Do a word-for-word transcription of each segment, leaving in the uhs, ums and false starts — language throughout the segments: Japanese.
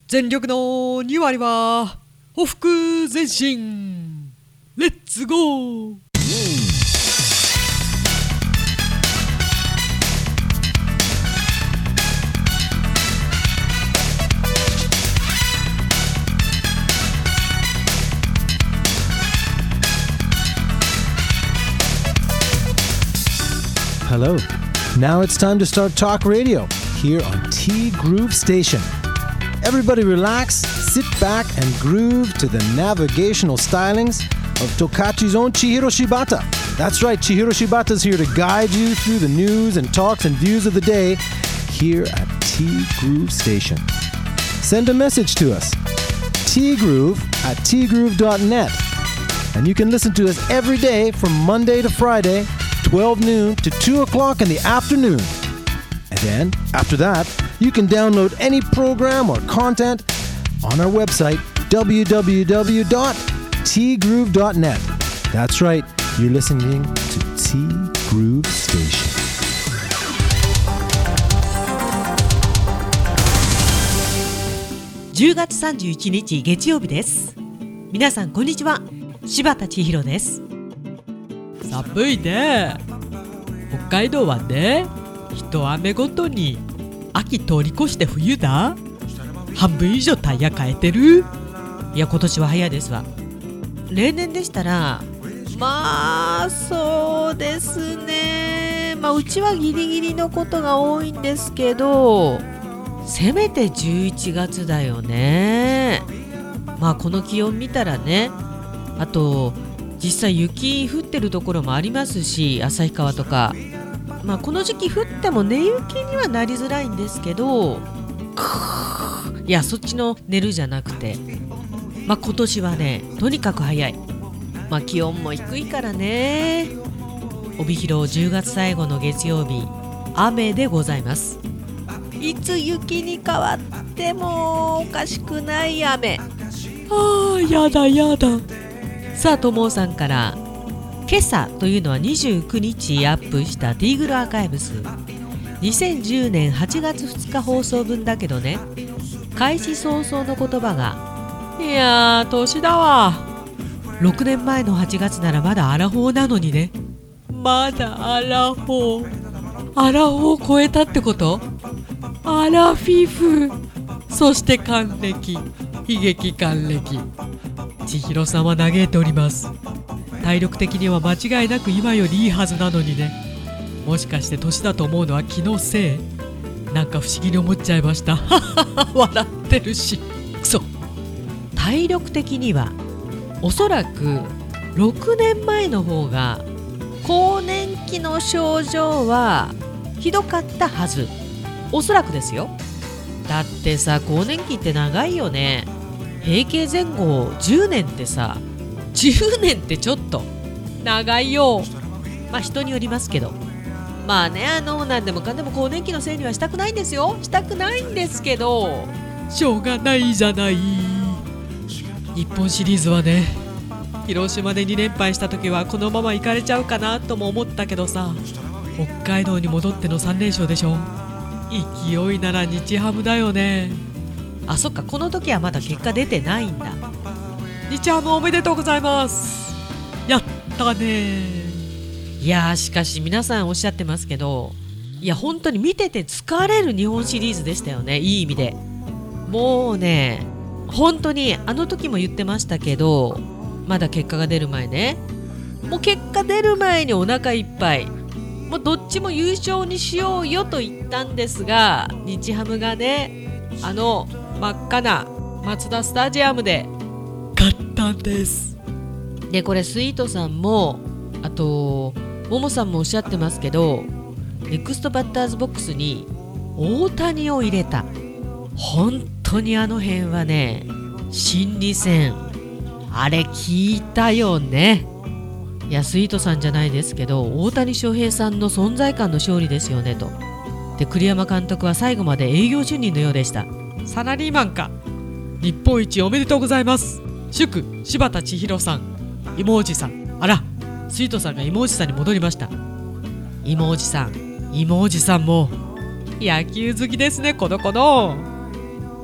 全力のに割はほふく前進。レッツゴー。 Hello. Now it's time to start talk radio here on T Groove Station. Everybody relax, sit back and groove to the navigational stylings of Tokachi's own Chihiro Shibata. That's right, Chihiro Shibata's here to guide you through the news and talks and views of the day here at T Groove Station. Send a message to us, tgroove at tgroove dot net. And you can listen to us every day from Monday to Friday, twelve noon to two o'clock in the afternoon. And then, after that, you can download any program or content on our website, w w w dot t groove dot net. That's right, you're listening to T Groove Station. じゅうがつさんじゅういちにち月曜日です。皆さんこんにちは、柴田千尋です。 寒いね。北海道はね、一雨ごとに秋通り越して冬だ。半分以上タイヤ変えてる。 いや今年は早いですわ。例年でしたらまあそうですね、まあうちはギリギリのことが多いんですけど、せめてじゅういちがつだよね。まあこの気温見たらね、あと実際雪降ってるところもありますし、旭川とか、まあこの時期降っても寝雪にはなりづらいんですけど、いやそっちの寝るじゃなくて、まあ今年はねとにかく早い。まあ気温も低いからね。帯広じゅうがつ最後の月曜日、雨でございます。いつ雪に変わってもおかしくない雨。 ああやだやだ。 さあともさんから、今朝というのはにじゅうくにちアップしたティーグルアーカイブス、にせんじゅうねんはちがつふつか放送分だけどね、開始早々の言葉が、いやー年だわ。ろくねんまえのはちがつならまだアラフォーなのにね。 まだアラフォー。アラフォー超えたってこと？アラフィフ。そして還暦、悲劇還暦。千尋さんは嘆いております。体力的には間違いなく今よりいいはずなのにね。もしかして年だと思うのは気のせい？なんか不思議に思っちゃいました。笑ってるし。くそ。 体力的にはおそらくろくねんまえの方が更年期の症状はひどかったはず。おそらくですよ。だってさ、更年期って長いよね。閉経前後じゅうねんってさ、じゅうねんってちょっと長いよ。まあ人によりますけど、まあね、あの何でもかんでも更年期のせいにはしたくないんですよ。したくないんですけど、 しょうがないじゃない。日本シリーズはね、広島でに連敗した時はこのまま行かれちゃうかなとも思ったけどさ、北海道に戻ってのさんれんしょうでしょ。勢いなら日ハムだよね。 あ、そっか、この時はまだ結果出てないんだ。 日ハムおめでとうございます。やったね。 いやー、しかし皆さんおっしゃってますけど、いや本当に見てて疲れる日本シリーズでしたよね。いい意味で。もうね、本当にあの時も言ってましたけど、まだ結果が出る前ね、もう結果出る前にお腹いっぱい、もうどっちも優勝にしようよと言ったんですが、日ハムがね、あの真っ赤なマツダスタジアムで勝ったんです。 でこれスイートさんもあとももさんもおっしゃってますけど、ネクストバッターズボックスに大谷を入れた。本当にあの辺はね、心理戦あれ聞いたよね。いやスイートさんじゃないですけど、大谷翔平さんの存在感の勝利ですよねと。で栗山監督は最後まで営業主任のようでした。 サラリーマンか。日本一おめでとうございます。祝柴田千尋さん、芋おじさん。あら、スイートさんが芋おじさんに戻りました。芋おじさん、芋おじさんも野球好きですね、この子の。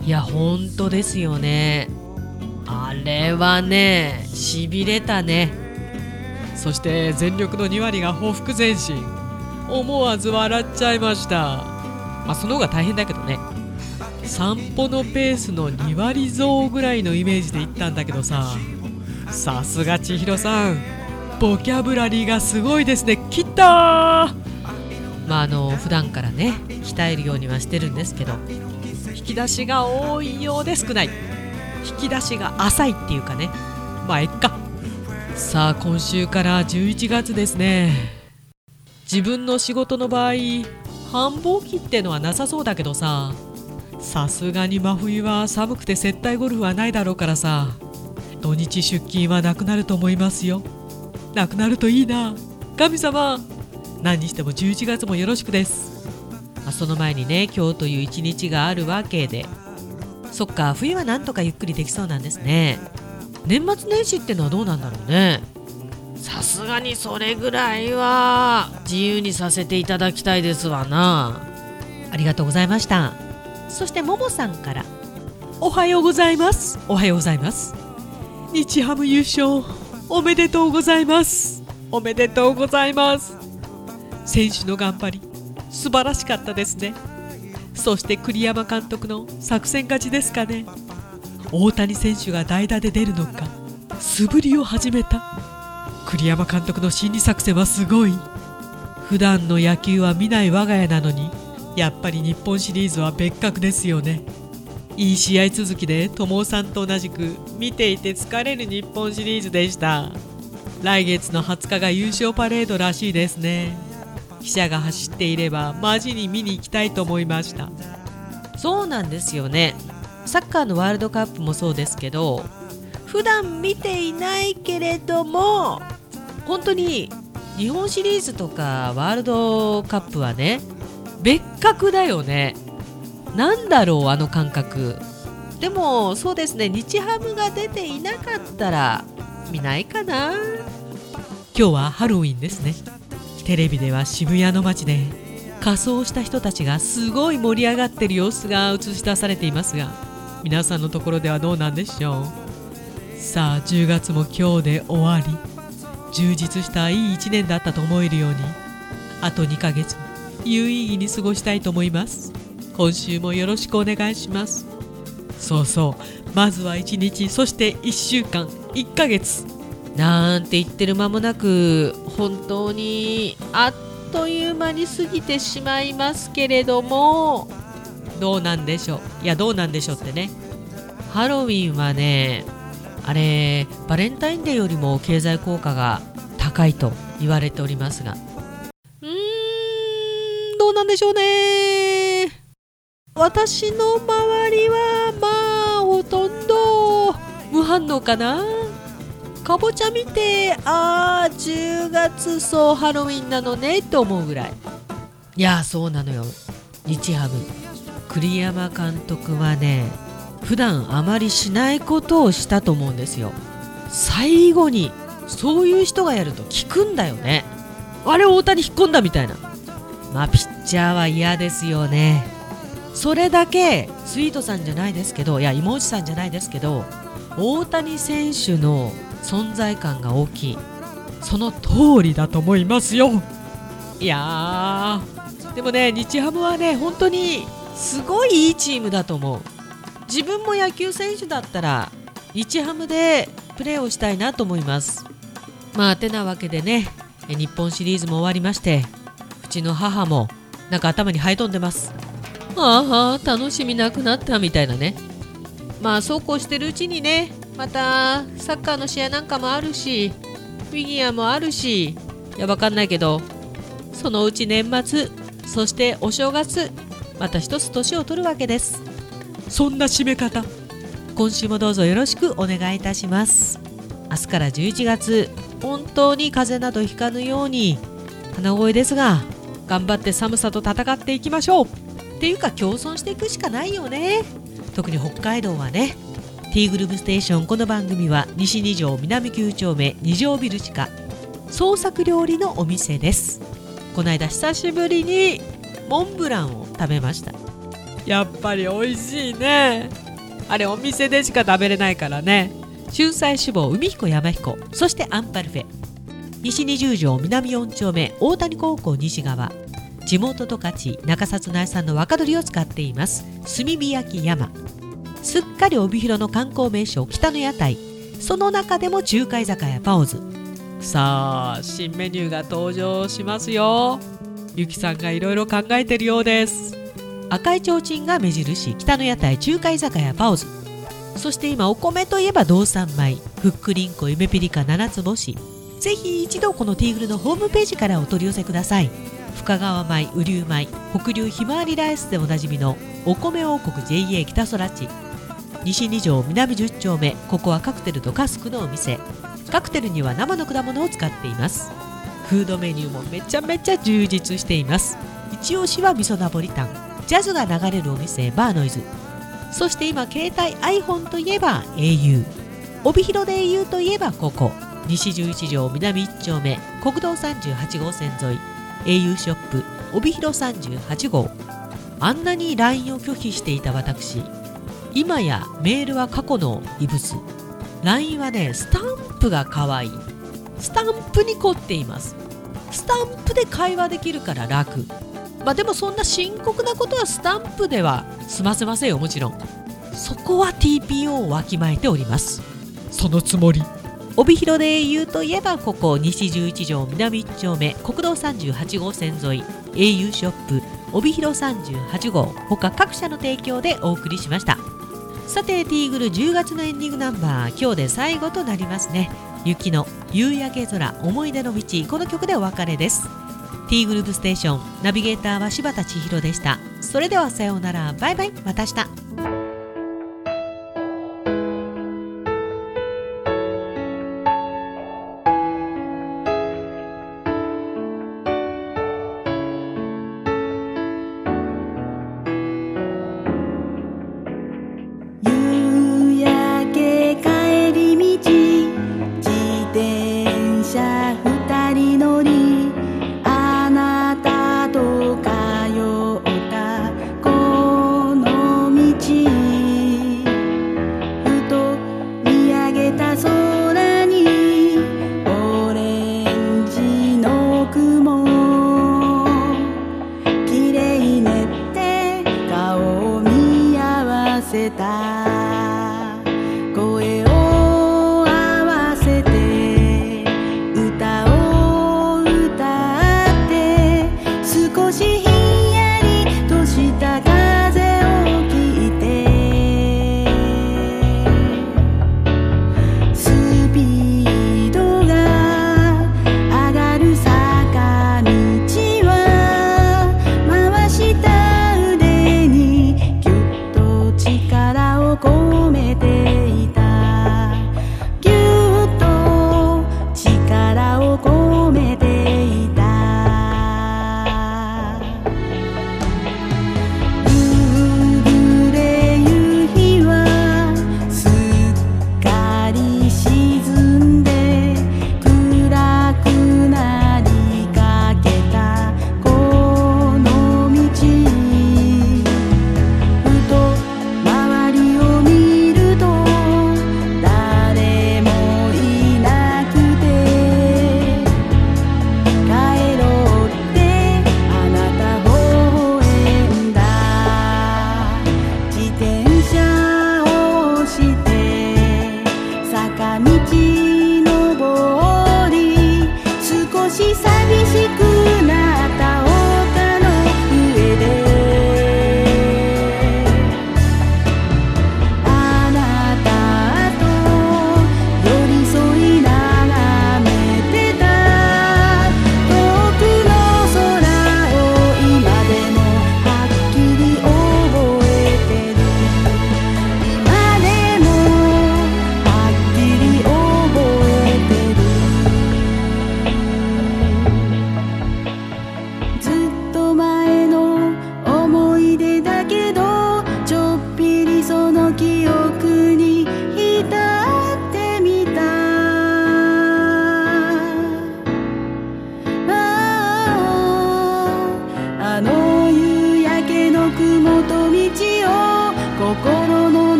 いや本当ですよね。あれはねしびれたね。 そして全力のに割がほふ前進、思わず笑っちゃいました。 まあその方が大変だけどね。 散歩のペースのに割増ぐらいのイメージで行ったんだけどさ、さすが千尋さん、ボキャブラリーがすごいですね。切ったー。 まああの普段からね鍛えるようにはしてるんですけど、 引き出しが多いようで少ない、 引き出しが浅いっていうかね。 まあえっか。さあ今週からじゅういちがつですね。自分の仕事の場合繁忙期ってのはなさそうだけどさ、さすがに真冬は寒くて接待ゴルフはないだろうからさ、土日出勤はなくなると思いますよ。なくなるといいな、神様。何にしてもじゅういちがつもよろしくです。 あその前にね今日という一日があるわけで、そっか冬はなんとかゆっくりできそうなんですね。年末年始ってのはどうなんだろうね。さすがにそれぐらいは自由にさせていただきたいですわな。ありがとうございました。そしてももさんから、 おはようございます。 おはようございます。 日ハム優勝おめでとうございます。おめでとうございます。選手の頑張り素晴らしかったですね。そして栗山監督の作戦勝ちですかね。大谷選手が代打で出るのか素振りを始めた。栗山監督の心理作戦はすごい。普段の野球は見ない我が家なのに、やっぱり日本シリーズは別格ですよね。いい試合続きで友さんと同じく見ていて疲れる日本シリーズでした。来月のはつかが優勝パレードらしいですね。記者が走っていればマジに見に行きたいと思いました。 そうなんですよね。サッカーのワールドカップもそうですけど、普段見ていないけれども本当に日本シリーズとかワールドカップはね別格だよね。なんだろうあの感覚。でもそうですね、日ハムが出ていなかったら見ないかな。 今日はハロウィンですね。テレビでは渋谷の街で仮装した人たちがすごい盛り上がってる様子が映し出されていますが、皆さんのところではどうなんでしょう。さあじゅうがつも今日で終わり、充実したいいいちねんだったと思えるように、あとにかげつ有意義に過ごしたいと思います。今週もよろしくお願いします。そうそう、まずはいちにち、そしていっしゅうかん、いっかげつなんて言ってる間もなく本当にあっという間に過ぎてしまいますけれども、 どうなんでしょう。いやどうなんでしょうってね。 ハロウィンはね、あれバレンタインデーよりも経済効果が高いと言われておりますが、うーんどうなんでしょうね。私の周りはまあほとんど無反応かな。かぼちゃ見て、あーじゅうがつそうハロウィンなのねって思うぐらい。いやそうなのよ。日ハム栗山監督はね普段あまりしないことをしたと思うんですよ。最後にそういう人がやると効くんだよね。あれ大谷引っ込んだみたいな。まあピッチャーは嫌ですよね。それだけスイートさんじゃないですけど、いや妹内さんじゃないですけど、大谷選手の存在感が大きい。 その通りだと思いますよ。 いやーでもね、日ハムはね本当にすごいいいチームだと思う。自分も野球選手だったら日ハムでプレーをしたいなと思います。まあてなわけでね、日本シリーズも終わりまして、うちの母もなんか頭に生え飛んでます。ああ楽しみなくなったみたいなね。まあそうこうしてるうちにね、またサッカーの試合なんかもあるし、フィギュアもあるし、いやわかんないけど、そのうち年末、そしてお正月、また一つ年を取るわけです。 そんな締め方、 今週もどうぞよろしくお願いいたします。明日からじゅういちがつ、本当に風邪などひかぬように、鼻声ですが頑張って寒さと戦っていきましょう。っていうか共存していくしかないよね。特に北海道はね。 T グループステーション、この番組は西に条南きゅう丁目に条ビル地下創作料理のお店です。この間久しぶりにモンブランを食べました。 やっぱり美味しいね。あれお店でしか食べれないからね。春菜志望海彦山彦、そしてアンパルフェ。西二十条南四丁目大谷高校西側、地元十勝中札内産の若鶏を使っています炭火焼き山。すっかり帯広の観光名所北の屋台、その中でも中華居酒屋パオズ。さあ新メニューが登場しますよ。ゆきさんがいろいろ考えてるようです。赤い提灯が目印北の屋台中華居酒屋パオズ。そして今お米といえば道産米、ふっくりんこ夢ピリカ七つ星。ぜひ一度このティーグルのホームページからお取り寄せください。深川米、雨竜米、北流ひまわりライスでおなじみのお米王国 ジェイエー 北空地。西二条南十丁目、ここはカクテルとカスクのお店。カクテルには生の果物を使っています。フードメニューもめちゃめちゃ充実しています。一押しは味噌ナポリタン、ジャズが流れるお店バーノイズ。そして今携帯 iPhone といえば エーユー、 帯広で エーユー といえばここ西十一条南一丁目国道さんじゅうはち号線沿い エーユー ショップ帯広さんじゅうはち号。あんなに ライン を拒否していた私、今やメールは過去の遺物。 ライン はね、スタンプが可愛い。スタンプに凝っています。スタンプで会話できるから楽。まあでもそんな深刻なことはスタンプでは済ませませんよ。もちろんそこは ティーピーオー をわきまえております。そのつもり。帯広で エーユー といえばここ西十一条南一丁目国道さんじゅうはち号線沿い エーユー ショップ帯広さんじゅうはち号、他各社の提供でお送りしました。さてティーグルじゅうがつのエンディングナンバー、今日で最後となりますね。雪の夕焼け空思い出の道、この曲でお別れです。ティーグループステーションナビゲーターは柴田千尋でした。それではさようなら、バイバイ、また明日。 夕焼け帰り道、自転車二人乗り、あなたと通ったこの道、ふと見上げた空にオレンジの雲、きれいねって顔を見合わせた。声を合わせて歌を歌って、少しひんやりとした風を聞いて、スピードが上がる坂道は回した腕にぎゅっと力を込めていた。ぎゅっと力を込めていた。夕暮れ夕日はすっかり沈んで、暗くなりかけたこの道、ふと周りを見ると誰もいなくて、帰ろうってあなた微笑んだ。自転車を押して坂道